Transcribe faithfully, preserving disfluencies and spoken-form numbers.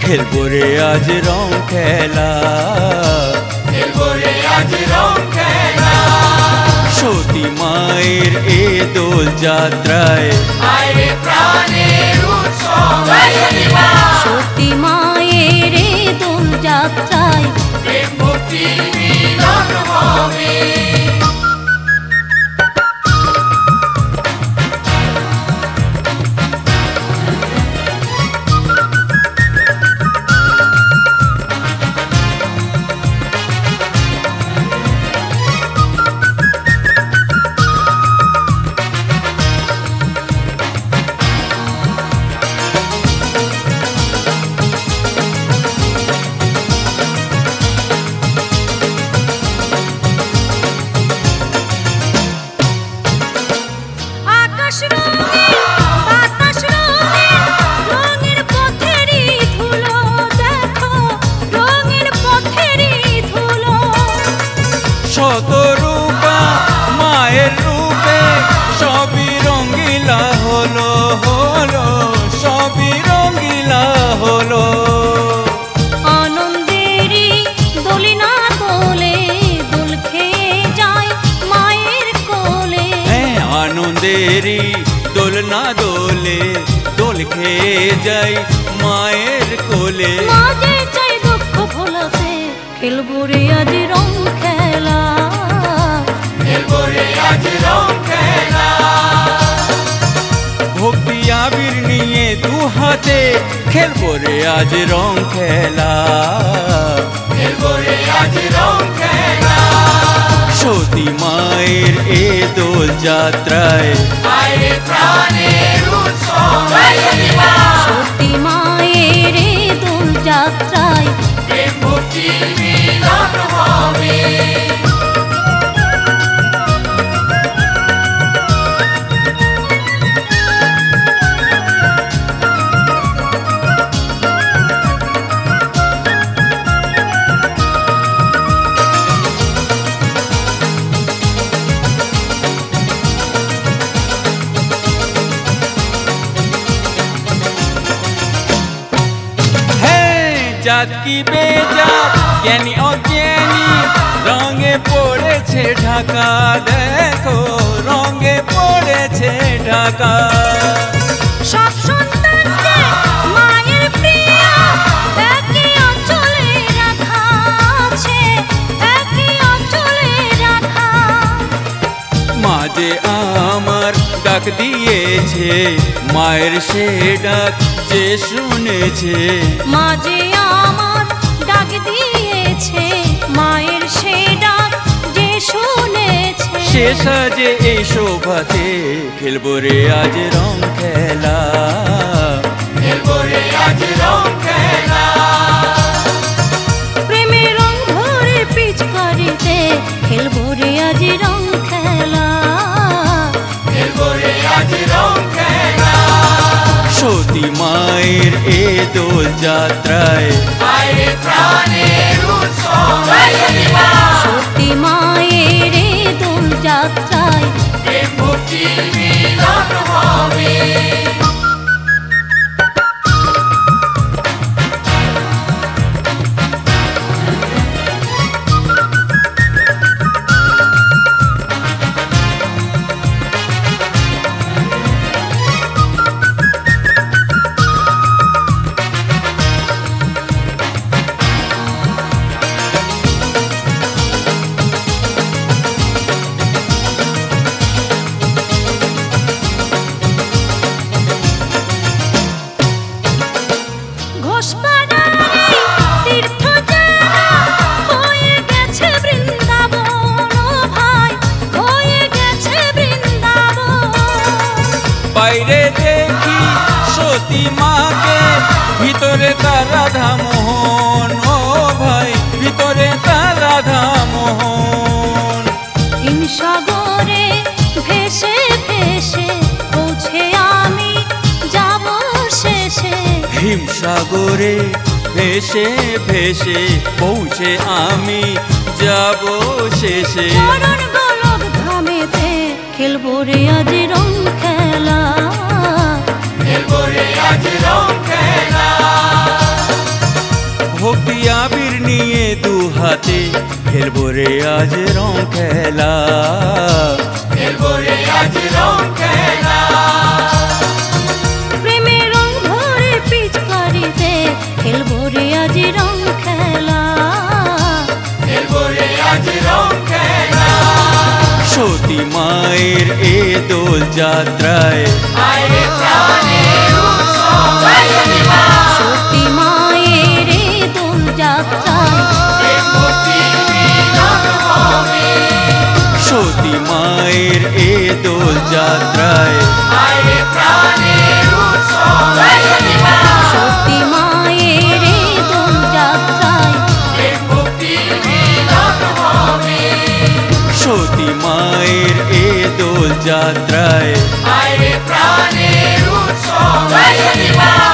খেলবো রে আজ রং খেলা, খেলবো রে আজ রং খেলা। সতী মায়ের এ দোল যাত্রায় আয় রে প্রাণের উৎসব, সতী মায়ের এ দোল যাত্রায় প্রেম ভক্তি মিলন হবে। আকাশ রঙে বাতাস রঙে রঙের পথেরই ধুলো, দেখো রঙের পথেরই ধুলো। শতরূপা মায়ের রূপে সবই রঙ্গিলা হলো হলো, সবই রঙ্গিলা হলো। আনন্দেরই দোলিনা দোলে, দোল খেয়ে যায় মায়ের কোলে। হ্যাঁ আনন্দেরই দোলনা দোলে, দোল খেয়ে যাই মায়ের কোলে। মাঝে চাই দুঃখ ভোলাতে, খেলবো রে আজ রং খেলা, খেলবো রে আজ রং খেলা। ভক্তি আবির নিয়ে দু হাতে খেলবো রে আজ রং খেলা, খেলবো রে আজ রং খেলা। সতী মায়ের এ দোল যাত্রায় আয় রে প্রাণের উৎসব, সতী মায়ের এ দোল যাত্রায় প্রেম ভক্তি মিলন হবে। জাত কি বেজাত জ্ঞানী অজ্ঞানী রঙে পড়েছে ঢাকা, দেখো রঙে পড়েছে ঢাকা। সব সন্তানকে মায়ের প্রিয়া একই অঞ্চলে রাখা আছে, একই অঞ্চলে রাখা। মাঝে আমার ডাক দিয়েছে, মায়ের সে ডাক যে শুনেছে। মাঝে আমার ডাক দিয়েছে, মায়ের সে ডাক যে শুনেছে। সে সাজে এই শোভাতে খেলবো রে আজ রং খেলা, খেলবো রে আজ রং খেলা। প্রেমের রং ভরে পিচকারিতে খেলবো রে আজ রং খেলা, খেলবো রে আজ রং খেলা। সতী মায়ের এ দোল যাত্রায় আয় রে প্রাণের উৎসব, সতী মায়ের এ দোল যাত্রায় প্রেম ভক্তি মিলন হবে। বাইরে দেখি সতী মাকে, ভিতরে তার রাধা মোহন, ও ভাই ভিতরে তার রাধা মোহন। হিমসাগরে ভেসে ভেসে পৌঁছে আমি যাব শেষে, হিমসাগরে ভেসে ভেসে পৌঁছে আমি যাব শেষে। চরণ গোলক ধামেতে খেলবো রে আজ রং খেলা, খেলবো রে আজ রং খেলা। আবির নিয়ে দু হাতে খেলবো রে আজ রং খেলা খেলবো রে আজ রং খেলা প্রেমের রং ভরে পিচকারিতে খেলবো রে আজ রং খেলা খেলবো রে আজ রং খেলা সতী মায়ের এ দোল যাত্রায় আয় রে প্রাণের উৎসব সতী মা সতী মায়ের এ দোল যাত্রায় প্রেম ভক্তি মিলন হবে সতী মায়ের এ দোল যাত্রায় আয় রে প্রাণের উৎসব সতী মা সতী মায়ের এ দোল যাত্রায় প্রেম ভক্তি মিলন হবে সতী মায়ের এ দোল যাত্রায় আয় রে প্রাণের উৎসব সতী মা